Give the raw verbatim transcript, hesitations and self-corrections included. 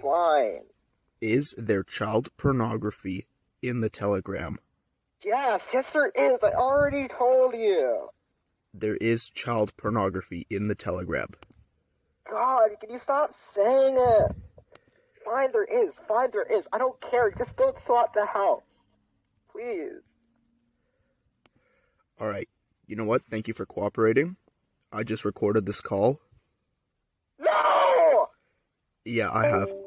fine. Is there child pornography in the telegram? Yes, yes there is. I already told you. There is child pornography in the telegram. God, can you stop saying it? Fine, there is. Fine, there is. I don't care. Just don't swat the house. Please. Alright, you know what? Thank you for cooperating. I just recorded this call. No! Yeah, I have.